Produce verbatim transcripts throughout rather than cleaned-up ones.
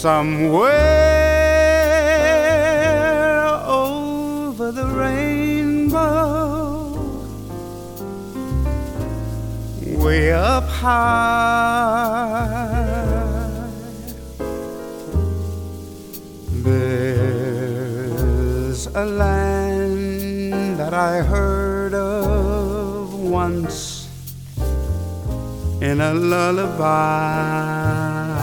Somewhere over the rainbow, way up high, there's a land that I heard of once in a lullaby.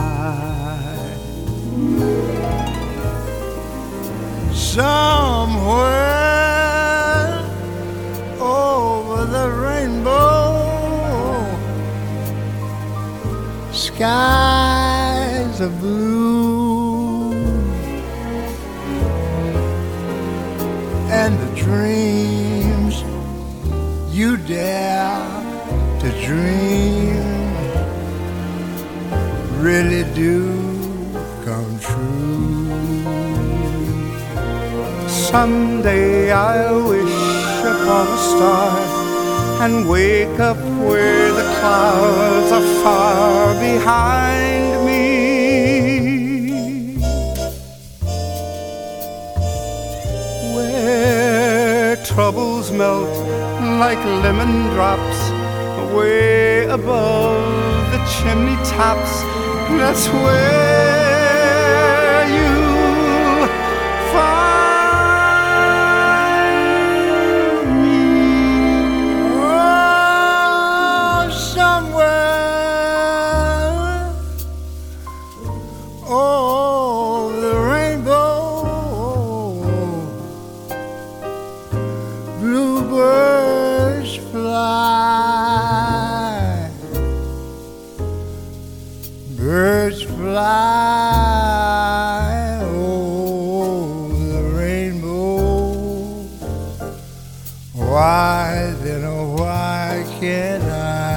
Somewhere over the rainbow, skies are blue, and the dreams you dare to dream really do come true. Someday I'll wish upon a star and wake up where the clouds are far behind me, where troubles melt like lemon drops way above the chimney tops. That's where you'll find me. Oh, somewhere oh, the rainbow, bluebirds fly, birds fly over the rainbow. Why then, oh, why can't I?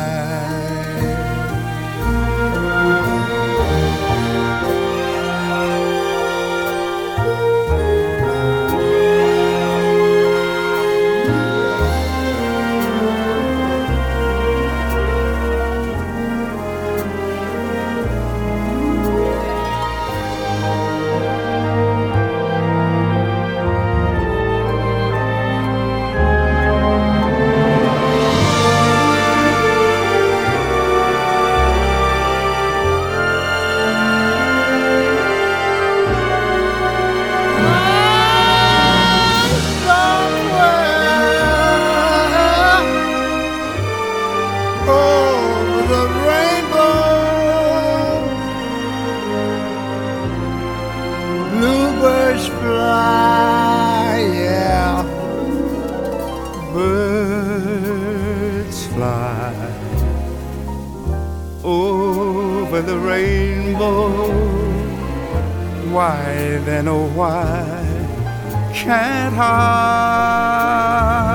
Bluebirds fly, yeah, birds fly over the rainbow. Why then, oh, why can't I?